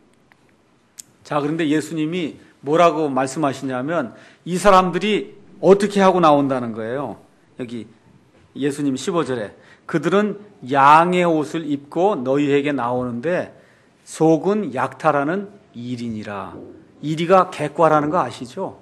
자, 그런데 예수님이 뭐라고 말씀하시냐면 이 사람들이 어떻게 하고 나온다는 거예요. 여기 예수님 십오 절에 그들은 양의 옷을 입고 너희에게 나오는데 속은 약탈하는 일이니라. 이리가 객과라는 거 아시죠?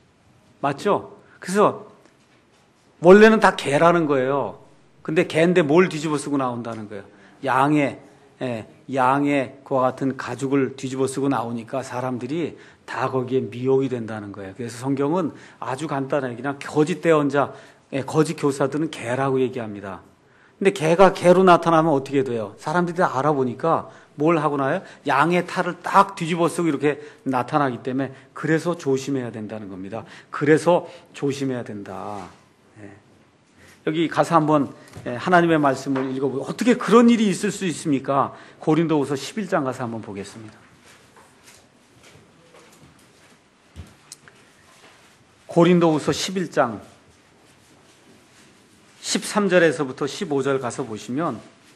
맞죠? 그래서 원래는 다 개라는 거예요. 근데 개인데 뭘 뒤집어 쓰고 나온다는 거예요. 양의 예, 양의 그와 같은 가죽을 뒤집어 쓰고 나오니까 사람들이 다 거기에 미혹이 된다는 거예요. 그래서 성경은 아주 간단하게 그냥 거짓 대언자, 예, 거짓 교사들은 개라고 얘기합니다. 근데 개가 개로 나타나면 어떻게 돼요? 사람들이 다 알아보니까 뭘 하고 나요? 양의 탈을 딱 뒤집어 쓰고 이렇게 나타나기 때문에 그래서 조심해야 된다는 겁니다. 그래서 조심해야 된다. 예. 여기 가서 한번 하나님의 말씀을 읽어보고 어떻게 그런 일이 있을 수 있습니까? 고린도후서 십일 장 가서 한번 보겠습니다. 고린도후서 십일 장 십삼 절에서부터 십오 절 가서 보시면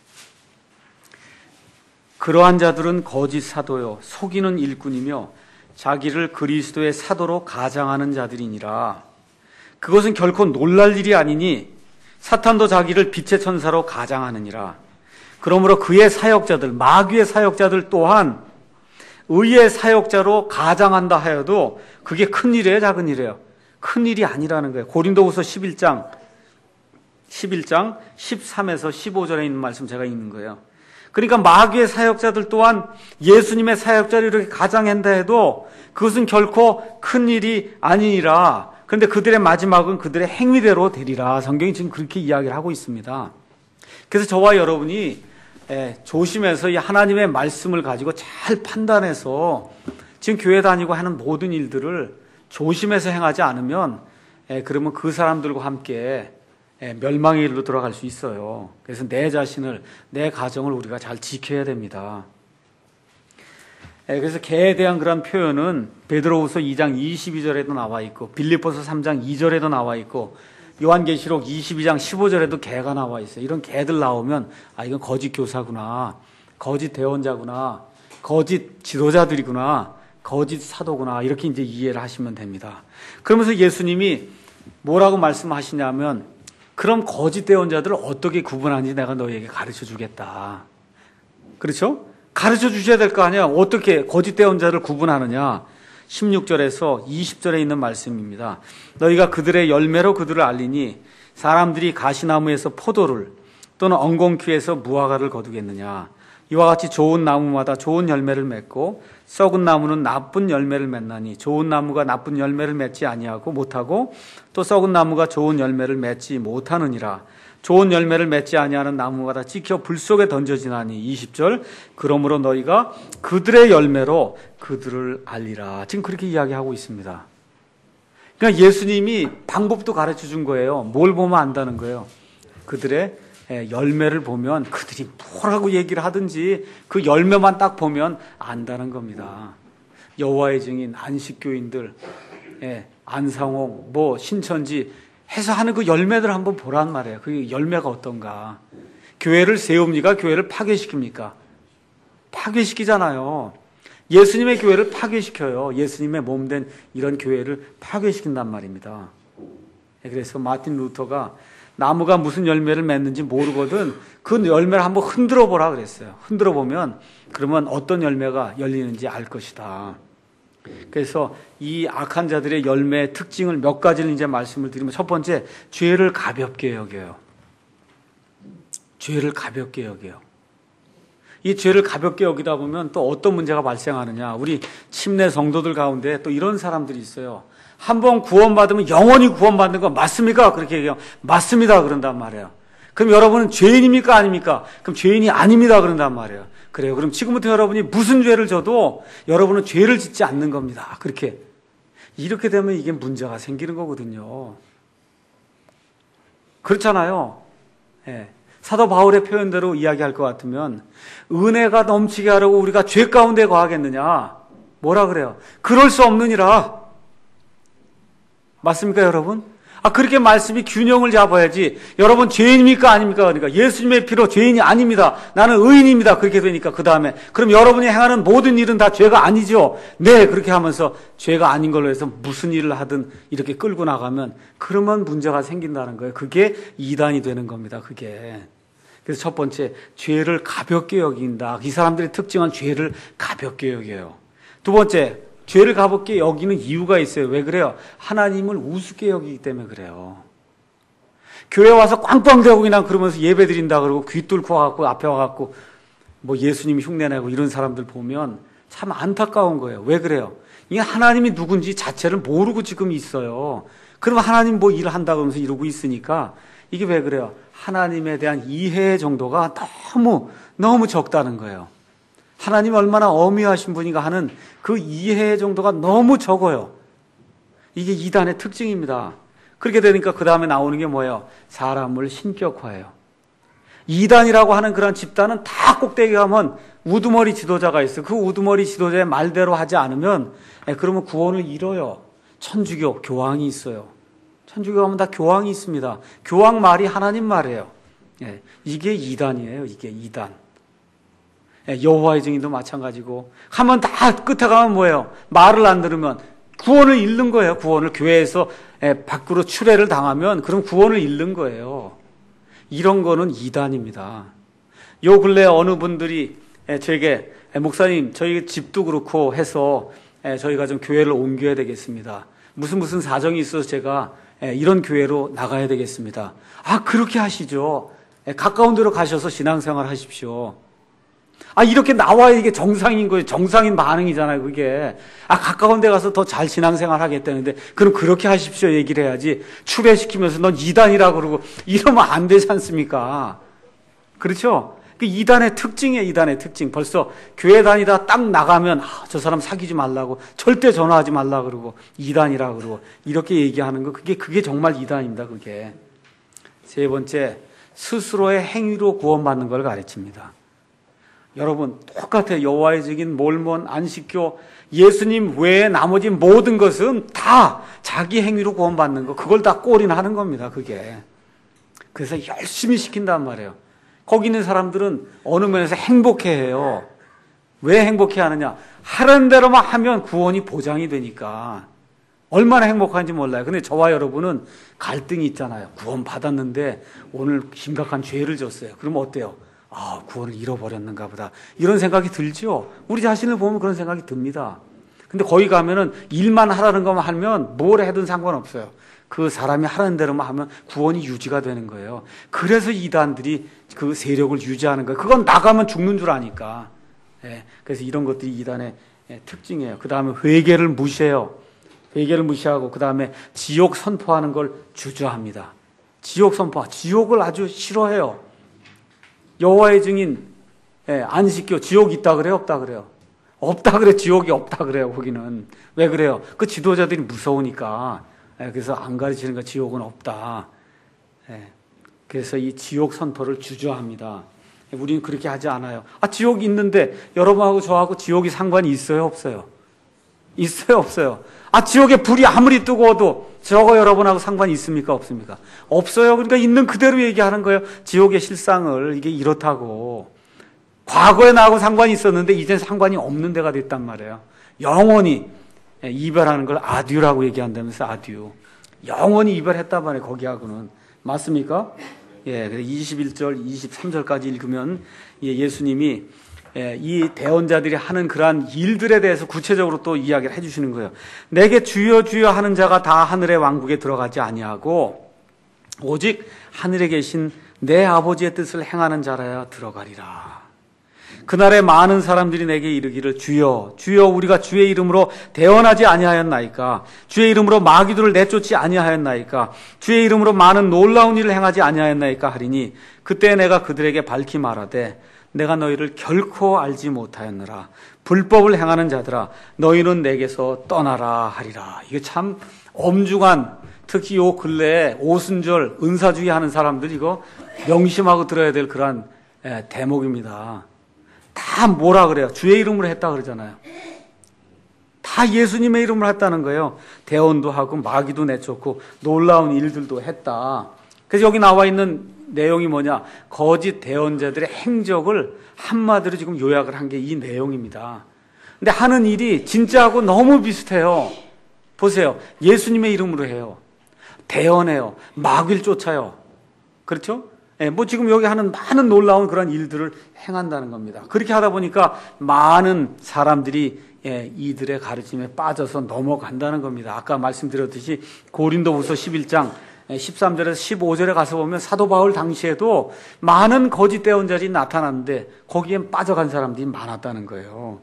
그러한 자들은 거짓 사도요 속이는 일꾼이며 자기를 그리스도의 사도로 가장하는 자들이니라. 그것은 결코 놀랄 일이 아니니 사탄도 자기를 빛의 천사로 가장하느니라. 그러므로 그의 사역자들, 마귀의 사역자들 또한 의의 사역자로 가장한다 하여도 그게 큰 일이에요, 작은 일이에요? 큰 일이 아니라는 거예요. 고린도후서 십일 장 십일 장 십삼에서 십오 절에 있는 말씀 제가 읽는 거예요. 그러니까 마귀의 사역자들 또한 예수님의 사역자를 이렇게 가장한다 해도 그것은 결코 큰 일이 아니니라. 그런데 그들의 마지막은 그들의 행위대로 되리라. 성경이 지금 그렇게 이야기를 하고 있습니다. 그래서 저와 여러분이 조심해서 이 하나님의 말씀을 가지고 잘 판단해서 지금 교회 다니고 하는 모든 일들을 조심해서 행하지 않으면 예, 그러면 그 사람들과 함께 예, 멸망의 일로 들어갈 수 있어요. 그래서 내 자신을, 내 가정을 우리가 잘 지켜야 됩니다. 예, 그래서 개에 대한 그런 표현은 베드로후서 이 장 이십이 절에도 나와 있고 빌립보서 삼 장 이 절에도 나와 있고 요한계시록 이십이 장 십오 절에도 개가 나와 있어요. 이런 개들 나오면 아 이건 거짓 교사구나, 거짓 대언자구나, 거짓 지도자들이구나, 거짓 사도구나 이렇게 이제 이해를 하시면 됩니다. 그러면서 예수님이 뭐라고 말씀하시냐면 그럼 거짓 대언자들을 어떻게 구분하는지 내가 너희에게 가르쳐 주겠다. 그렇죠? 가르쳐 주셔야 될 거 아니야. 어떻게 거짓 대언자를 구분하느냐. 십육 절에서 이십 절에 있는 말씀입니다. 너희가 그들의 열매로 그들을 알리니 사람들이 가시나무에서 포도를 또는 엉겅퀴에서 무화과를 거두겠느냐. 이와 같이 좋은 나무마다 좋은 열매를 맺고 썩은 나무는 나쁜 열매를 맺나니 좋은 나무가 나쁜 열매를 맺지 아니하고 못하고 또 썩은 나무가 좋은 열매를 맺지 못하느니라. 좋은 열매를 맺지 아니하는 나무마다 찍혀 불 속에 던져지나니 이십 절 그러므로 너희가 그들의 열매로 그들을 알리라. 지금 그렇게 이야기하고 있습니다. 그러니까 예수님이 방법도 가르쳐 준 거예요. 뭘 보면 안다는 거예요. 그들의 열매를 보면 그들이 뭐라고 얘기를 하든지 그 열매만 딱 보면 안다는 겁니다. 여호와의 증인, 안식교인들, 안상홍, 뭐 신천지 해서 하는 그 열매들 한번 보란 말이에요. 그 열매가 어떤가. 교회를 세웁니까? 교회를 파괴시킵니까? 파괴시키잖아요. 예수님의 교회를 파괴시켜요. 예수님의 몸된 이런 교회를 파괴시킨단 말입니다. 그래서 마틴 루터가 나무가 무슨 열매를 맺는지 모르거든 그 열매를 한번 흔들어 보라 그랬어요. 흔들어 보면 그러면 어떤 열매가 열리는지 알 것이다. 그래서 이 악한 자들의 열매의 특징을 몇 가지를 이제 말씀을 드리면 첫 번째, 죄를 가볍게 여겨요. 죄를 가볍게 여겨요. 이 죄를 가볍게 여기다 보면 또 어떤 문제가 발생하느냐. 우리 침례 성도들 가운데 또 이런 사람들이 있어요. 한번 구원받으면 영원히 구원받는 거 맞습니까? 그렇게 얘기해요. 맞습니다. 그런단 말이에요. 그럼 여러분은 죄인입니까? 아닙니까? 그럼 죄인이 아닙니다. 그런단 말이에요. 그래요. 그럼 지금부터 여러분이 무슨 죄를 져도 여러분은 죄를 짓지 않는 겁니다. 그렇게. 이렇게 되면 이게 문제가 생기는 거거든요. 그렇잖아요. 예. 사도 바울의 표현대로 이야기할 것 같으면 은혜가 넘치게 하려고 우리가 죄 가운데 거하겠느냐? 뭐라 그래요? 그럴 수 없느니라. 맞습니까, 여러분? 아, 그렇게 말씀이 균형을 잡아야지. 여러분, 죄인입니까? 아닙니까? 그러니까 예수님의 피로 죄인이 아닙니다. 나는 의인입니다. 그렇게 되니까, 그 다음에. 그럼 여러분이 행하는 모든 일은 다 죄가 아니죠? 네, 그렇게 하면서 죄가 아닌 걸로 해서 무슨 일을 하든 이렇게 끌고 나가면, 그러면 문제가 생긴다는 거예요. 그게 이단이 되는 겁니다, 그게. 그래서 첫 번째, 죄를 가볍게 여긴다. 이 사람들의 특징은 죄를 가볍게 여겨요. 두 번째, 죄를 가볍게 여기는 이유가 있어요. 왜 그래요? 하나님을 우습게 여기기 때문에 그래요. 교회 와서 꽝꽝대고 그냥 그러면서 예배 드린다 그러고 귀 뚫고 와갖고 앞에 와갖고 뭐 예수님 흉내내고 이런 사람들 보면 참 안타까운 거예요. 왜 그래요? 이게 하나님이 누군지 자체를 모르고 지금 있어요. 그럼 하나님 뭐 일을 한다 그러면서 이러고 있으니까 이게 왜 그래요? 하나님에 대한 이해 정도가 너무 너무 적다는 거예요. 하나님 얼마나 어미하신 분인가 하는 그 이해 정도가 너무 적어요. 이게 이단의 특징입니다. 그렇게 되니까 그 다음에 나오는 게 뭐예요? 사람을 신격화해요. 이단이라고 하는 그런 집단은 다 꼭대기 가면 우두머리 지도자가 있어요. 그 우두머리 지도자의 말대로 하지 않으면 그러면 구원을 잃어요. 천주교 교황이 있어요. 천주교 가면 다 교황이 있습니다. 교황 말이 하나님 말이에요. 이게 이단이에요. 이게 이단. 여호와의 증인도 마찬가지고 하면 다 끝에 가면 뭐예요? 말을 안 들으면 구원을 잃는 거예요. 구원을 교회에서 밖으로 출애를 당하면 그럼 구원을 잃는 거예요. 이런 거는 이단입니다. 요 근래 어느 분들이 저에게 목사님 저희 집도 그렇고 해서 저희가 좀 교회를 옮겨야 되겠습니다. 무슨 무슨 사정이 있어서 제가 이런 교회로 나가야 되겠습니다. 아 그렇게 하시죠. 가까운 데로 가셔서 신앙생활 하십시오. 아, 이렇게 나와야 이게 정상인 거예요. 정상인 반응이잖아요, 그게. 아, 가까운 데 가서 더 잘 신앙생활 하겠다는데, 그럼 그렇게 하십시오, 얘기를 해야지. 출애시키면서 넌 이단이라고 그러고, 이러면 안 되지 않습니까? 그렇죠? 그 이단의 특징이에요. 이단의 특징. 벌써 교회 다니다 딱 나가면 아, 저 사람 사귀지 말라고, 절대 전화하지 말라 그러고, 이단이라 그러고 이렇게 얘기하는 거, 그게 그게 정말 이단입니다. 그게. 세 번째, 스스로의 행위로 구원받는 걸 가르칩니다. 여러분 똑같아요. 여호와의 증인, 몰몬, 안식교, 예수님 외에 나머지 모든 것은 다 자기 행위로 구원받는 거, 그걸 다 꼴인하는 겁니다. 그게. 그래서 열심히 시킨단 말이에요. 거기 있는 사람들은 어느 면에서 행복해해요. 왜 행복해하느냐? 하는 대로만 하면 구원이 보장이 되니까. 얼마나 행복한지 몰라요. 근데 저와 여러분은 갈등이 있잖아요. 구원 받았는데 오늘 심각한 죄를 졌어요. 그러면 어때요? 아, 구원을 잃어버렸는가 보다, 이런 생각이 들죠. 우리 자신을 보면 그런 생각이 듭니다. 근데 거기 가면은 일만 하라는 것만 하면 뭘 해든 상관없어요. 그 사람이 하라는 대로만 하면 구원이 유지가 되는 거예요. 그래서 이단들이 그 세력을 유지하는 거예요. 그건 나가면 죽는 줄 아니까. 예, 그래서 이런 것들이 이단의 특징이에요. 그 다음에 회개를 무시해요. 회개를 무시하고, 그 다음에 지옥 선포하는 걸 주저합니다. 지옥 선포, 지옥을 아주 싫어해요. 여호와의 증인, 예, 안식교, 지옥 있다 그래요? 없다 그래요? 없다 그래. 지옥이 없다 그래요. 거기는. 왜 그래요? 그 지도자들이 무서우니까. 예, 그래서 안 가르치는 거, 지옥은 없다. 예, 그래서 이 지옥 선포를 주저합니다. 예, 우리는 그렇게 하지 않아요. 아, 지옥이 있는데 여러분하고 저하고 지옥이 상관이 있어요? 없어요? 있어요? 없어요? 아, 지옥에 불이 아무리 뜨거워도 저거 여러분하고 상관이 있습니까? 없습니까? 없어요. 그러니까 있는 그대로 얘기하는 거예요. 지옥의 실상을, 이게 이렇다고. 과거에 나하고 상관이 있었는데 이젠 상관이 없는 데가 됐단 말이에요. 영원히 이별하는 걸 아듀라고 얘기한다면서, 아듀. 영원히 이별했단 말이에요. 거기하고는. 맞습니까? 예, 이십일 절, 이십삼 절까지 읽으면 예수님이 이 대언자들이 하는 그러한 일들에 대해서 구체적으로 또 이야기를 해주시는 거예요. 내게 주여 주여 하는 자가 다 하늘의 왕국에 들어가지 아니하고 오직 하늘에 계신 내 아버지의 뜻을 행하는 자라야 들어가리라. 그날에 많은 사람들이 내게 이르기를 주여 주여 우리가 주의 이름으로 대언하지 아니하였나이까? 주의 이름으로 마귀들을 내쫓지 아니하였나이까? 주의 이름으로 많은 놀라운 일을 행하지 아니하였나이까? 하리니 그때 내가 그들에게 밝히 말하되 내가 너희를 결코 알지 못하였느라. 불법을 행하는 자들아, 너희는 내게서 떠나라 하리라. 이게 참 엄중한, 특히 요 근래에 오순절 은사주의 하는 사람들 이거 명심하고 들어야 될 그러한 대목입니다. 다 뭐라 그래요? 주의 이름으로 했다 그러잖아요. 다 예수님의 이름으로 했다는 거예요. 대언도 하고 마귀도 내쫓고 놀라운 일들도 했다. 그래서 여기 나와 있는 내용이 뭐냐? 거짓 대언자들의 행적을 한마디로 지금 요약을 한 게 이 내용입니다. 근데 하는 일이 진짜하고 너무 비슷해요. 보세요. 예수님의 이름으로 해요. 대언해요. 마귀를 쫓아요. 그렇죠? 예, 뭐 지금 여기 하는 많은 놀라운 그런 일들을 행한다는 겁니다. 그렇게 하다 보니까 많은 사람들이 예, 이들의 가르침에 빠져서 넘어간다는 겁니다. 아까 말씀드렸듯이 고린도후서 십일 장 십삼 절에서 십오 절에 가서 보면 사도 바울 당시에도 많은 거짓 대언자들이 나타났는데 거기엔 빠져간 사람들이 많았다는 거예요.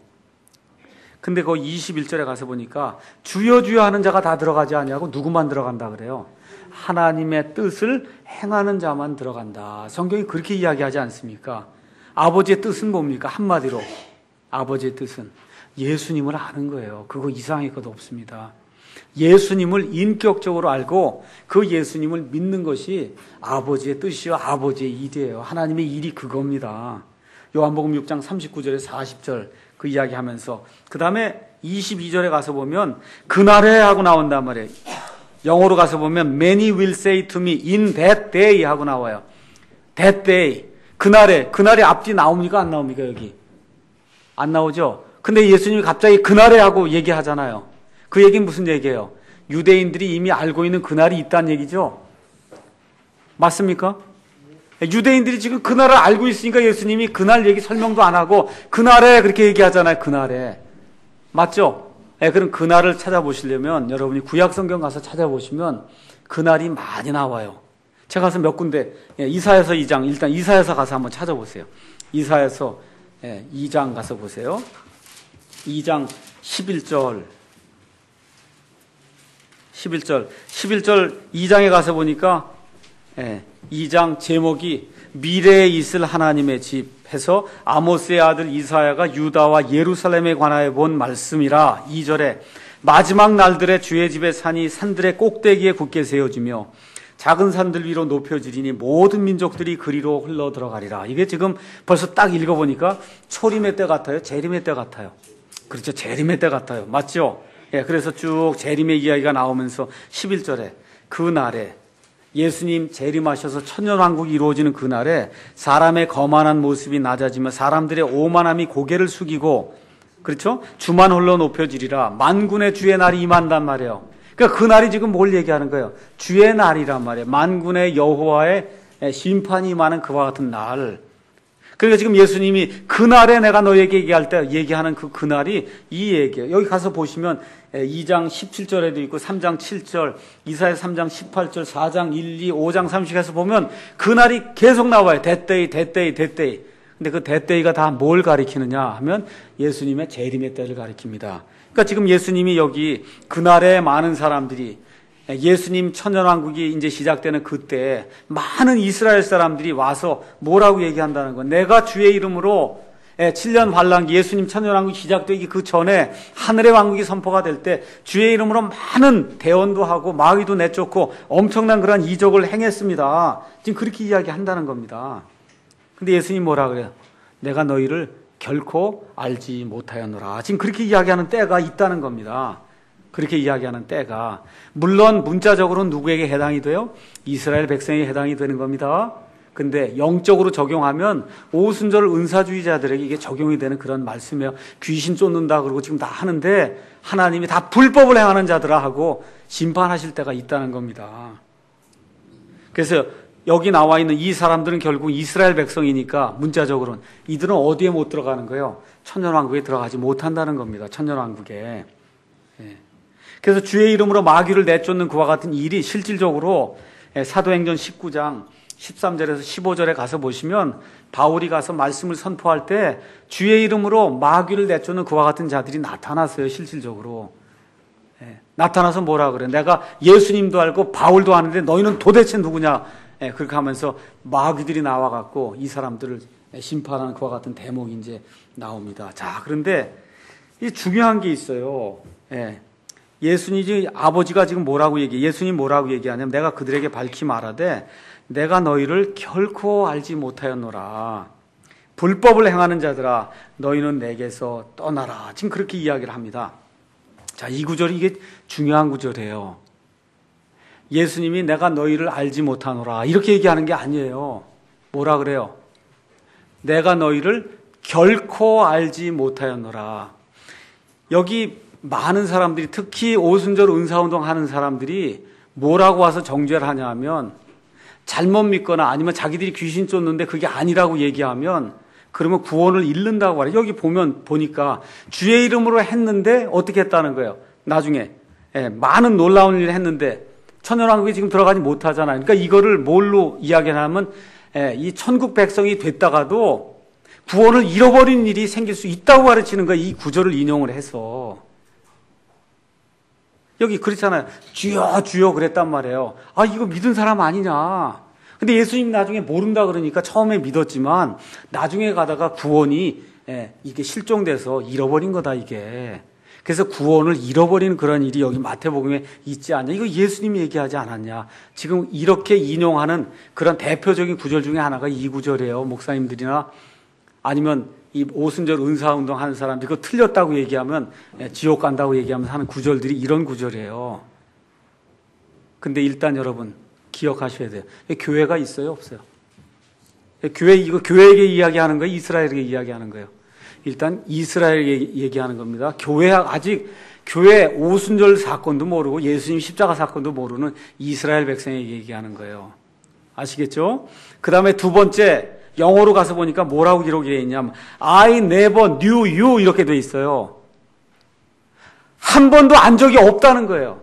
근데 그 이십일 절에 가서 보니까 주여 주여 하는 자가 다 들어가지 아니하고 누구만 들어간다 그래요? 하나님의 뜻을 행하는 자만 들어간다. 성경이 그렇게 이야기하지 않습니까? 아버지의 뜻은 뭡니까? 한마디로 아버지의 뜻은 예수님을 아는 거예요. 그거 이상할 것도 없습니다. 예수님을 인격적으로 알고 그 예수님을 믿는 것이 아버지의 뜻이요 아버지의 일이에요. 하나님의 일이 그겁니다. 요한복음 육 장 삼십구 절에서 사십 절 그 이야기하면서 그 다음에 이십이 절에 가서 보면 그날에 하고 나온단 말이에요. 영어로 가서 보면 Many will say to me in that day 하고 나와요. That day. 그날에. 그날에 앞뒤 나옵니까? 안 나옵니까? 여기. 안 나오죠? 근데 예수님이 갑자기 그날에 하고 얘기하잖아요. 그 얘기는 무슨 얘기예요? 유대인들이 이미 알고 있는 그날이 있다는 얘기죠? 맞습니까? 유대인들이 지금 그날을 알고 있으니까 예수님이 그날 얘기 설명도 안 하고 그날에 그렇게 얘기하잖아요. 그날에. 맞죠? 예, 그럼 그날을 찾아보시려면 여러분이 구약성경 가서 찾아보시면 그날이 많이 나와요. 제가 가서 몇 군데 예, 이사야서 이 장 일단 이사야서 가서 한번 찾아보세요. 이사야서 예, 이 장 가서 보세요. 이 장 십일 절 십일 절 십일 절 이 장에 가서 보니까 예, 이 장 제목이 미래에 있을 하나님의 집 해서 아모스의 아들 이사야가 유다와 예루살렘에 관하여 본 말씀이라. 이 절에 마지막 날들에 주의 집의 산이 산들의 꼭대기에 굳게 세워지며 작은 산들 위로 높여지리니 모든 민족들이 그리로 흘러 들어가리라. 이게 지금 벌써 딱 읽어보니까 초림의 때 같아요? 재림의 때 같아요? 그렇죠. 재림의 때 같아요. 맞죠? 예, 그래서 쭉 재림의 이야기가 나오면서 십일 절에 그 날에 예수님 재림하셔서 천년왕국이 이루어지는 그 날에 사람의 거만한 모습이 낮아지며 사람들의 오만함이 고개를 숙이고, 그렇죠? 주만 홀로 높여지리라. 만군의 주의 날이 임한단 말이에요. 그러니까 그 날이 지금 뭘 얘기하는 거예요? 주의 날이란 말이에요. 만군의 여호와의 심판이 임하는 그와 같은 날. 그러니까 지금 예수님이 그날에 내가 너에게 얘기할 때 얘기하는 그 그날이 이 얘기예요. 여기 가서 보시면 이 장 십칠 절에도 있고 삼 장 칠 절, 이사야 삼 장 십팔 절, 사 장 일, 이, 오 장 삼십에서 보면 그날이 계속 나와요. 대때이, 대때이, 대때이. 근데 그 대때이가 다 뭘 가리키느냐 하면 예수님의 재림의 때를 가리킵니다. 그러니까 지금 예수님이 여기 그날에 많은 사람들이, 예수님 천년왕국이 이제 시작되는 그때 많은 이스라엘 사람들이 와서 뭐라고 얘기한다는 거. 내가 주의 이름으로 칠 년 환란기, 예수님 천년왕국이 시작되기 그 전에 하늘의 왕국이 선포가 될 때 주의 이름으로 많은 대언도 하고 마귀도 내쫓고 엄청난 그런 이적을 행했습니다. 지금 그렇게 이야기한다는 겁니다. 근데 예수님 뭐라 그래요? 내가 너희를 결코 알지 못하였노라. 지금 그렇게 이야기하는 때가 있다는 겁니다. 그렇게 이야기하는 때가. 물론 문자적으로는 누구에게 해당이 돼요? 이스라엘 백성에게 해당이 되는 겁니다. 근데 영적으로 적용하면 오순절 은사주의자들에게 이게 적용이 되는 그런 말씀이에요. 귀신 쫓는다 그러고 지금 다 하는데 하나님이 다 불법을 행하는 자들아 하고 심판하실 때가 있다는 겁니다. 그래서 여기 나와 있는 이 사람들은 결국 이스라엘 백성이니까 문자적으로는 이들은 어디에 못 들어가는 거예요? 천년왕국에 들어가지 못한다는 겁니다. 천년왕국에. 예. 그래서 주의 이름으로 마귀를 내쫓는 그와 같은 일이 실질적으로 사도행전 십구 장 십삼 절에서 십오 절에 가서 보시면 바울이 가서 말씀을 선포할 때 주의 이름으로 마귀를 내쫓는 그와 같은 자들이 나타났어요. 실질적으로. 예. 나타나서 뭐라 그래? 내가 예수님도 알고 바울도 아는데 너희는 도대체 누구냐? 예, 그렇게 하면서 마귀들이 나와갖고 이 사람들을 심판하는 그와 같은 대목이 이제 나옵니다. 자, 그런데 이 중요한 게 있어요. 예. 예수님이, 아버지가 지금 뭐라고 얘기해? 예수님 뭐라고 얘기하냐면 내가 그들에게 밝히 말하되 내가 너희를 결코 알지 못하였노라. 불법을 행하는 자들아 너희는 내게서 떠나라. 지금 그렇게 이야기를 합니다. 자, 이 구절이 이게 중요한 구절이에요. 예수님이 내가 너희를 알지 못하노라 이렇게 얘기하는 게 아니에요. 뭐라 그래요? 내가 너희를 결코 알지 못하였노라. 여기 많은 사람들이, 특히 오순절 은사운동 하는 사람들이 뭐라고 와서 정죄를 하냐 하면 잘못 믿거나 아니면 자기들이 귀신 쫓는데 그게 아니라고 얘기하면 그러면 구원을 잃는다고 말해요. 여기 보면 보니까 주의 이름으로 했는데 어떻게 했다는 거예요? 나중에 예, 많은 놀라운 일을 했는데 천년왕국에 지금 들어가지 못하잖아요. 그러니까 이거를 뭘로 이야기하냐면 예, 이 천국 백성이 됐다가도 구원을 잃어버린 일이 생길 수 있다고 가르치는 거예요. 이 구절을 인용을 해서. 여기 그렇잖아요. 주여 주여 그랬단 말이에요. 아, 이거 믿은 사람 아니냐. 근데 예수님 나중에 모른다 그러니까 처음에 믿었지만 나중에 가다가 구원이 예, 이게 실종돼서 잃어버린 거다 이게. 그래서 구원을 잃어버리는 그런 일이 여기 마태복음에 있지 않냐. 이거 예수님이 얘기하지 않았냐. 지금 이렇게 인용하는 그런 대표적인 구절 중에 하나가 이 구절이에요. 목사님들이나 아니면 이 오순절 은사운동 하는 사람들이 그거 틀렸다고 얘기하면 지옥 간다고 얘기하면 하는 구절들이 이런 구절이에요. 근데 일단 여러분 기억하셔야 돼요. 교회가 있어요? 없어요? 교회, 이거 교회에게 이야기하는 거예요? 이스라엘에게 이야기하는 거예요? 일단 이스라엘에게 얘기하는 겁니다. 교회, 아직 교회 오순절 사건도 모르고 예수님 십자가 사건도 모르는 이스라엘 백성에게 얘기하는 거예요. 아시겠죠? 그 다음에 두 번째, 영어로 가서 보니까 뭐라고 기록이 되어 있냐면 I never knew you 이렇게 되어 있어요. 한 번도 안 적이 없다는 거예요.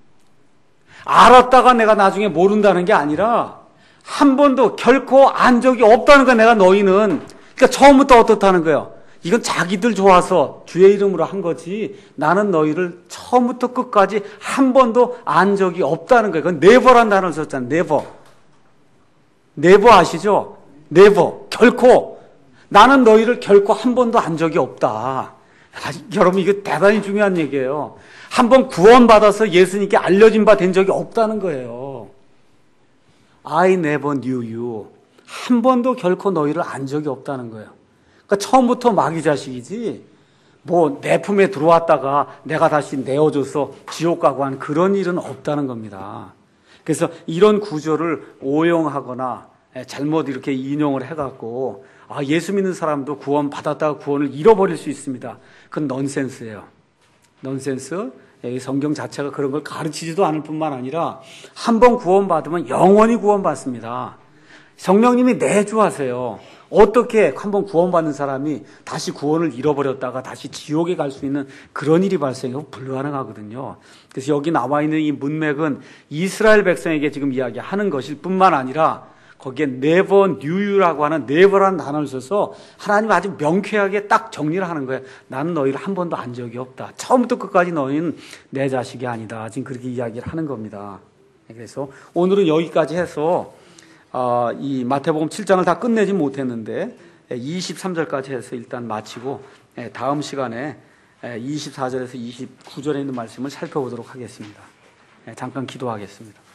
알았다가 내가 나중에 모른다는 게 아니라 한 번도 결코 안 적이 없다는 거야. 내가 너희는. 그러니까 처음부터 어떻다는 거예요. 이건 자기들 좋아서 주의 이름으로 한 거지 나는 너희를 처음부터 끝까지 한 번도 안 적이 없다는 거예요. 그건 never란 단어를 썼잖아요. never. never 아시죠? never. 결코. 나는 너희를 결코 한 번도 안 적이 없다. 아, 여러분 이거 대단히 중요한 얘기예요. 한 번 구원받아서 예수님께 알려진 바 된 적이 없다는 거예요. I never knew you. 한 번도 결코 너희를 안 적이 없다는 거예요. 그러니까 처음부터 마귀 자식이지 뭐 내 품에 들어왔다가 내가 다시 내어줘서 지옥 가고 한 그런 일은 없다는 겁니다. 그래서 이런 구조를 오용하거나 잘못 이렇게 인용을 해갖고 아, 예수 믿는 사람도 구원 받았다가 구원을 잃어버릴 수 있습니다. 그건 넌센스예요. 넌센스. 성경 자체가 그런 걸 가르치지도 않을 뿐만 아니라 한 번 구원받으면 영원히 구원받습니다. 성령님이 내주하세요. 어떻게 한 번 구원받는 사람이 다시 구원을 잃어버렸다가 다시 지옥에 갈 수 있는 그런 일이 발생하고 불가능하거든요. 그래서 여기 나와 있는 이 문맥은 이스라엘 백성에게 지금 이야기하는 것일 뿐만 아니라 거기에 never knew you라고 하는 never라는 단어를 써서 하나님 아주 명쾌하게 딱 정리를 하는 거예요. 나는 너희를 한 번도 안 적이 없다. 처음부터 끝까지 너희는 내 자식이 아니다. 지금 그렇게 이야기를 하는 겁니다. 그래서 오늘은 여기까지 해서 어, 이 마태복음 칠 장을 다 끝내지 못했는데 이십삼 절까지 해서 일단 마치고 다음 시간에 이십사 절에서 이십구 절에 있는 말씀을 살펴보도록 하겠습니다. 잠깐 기도하겠습니다.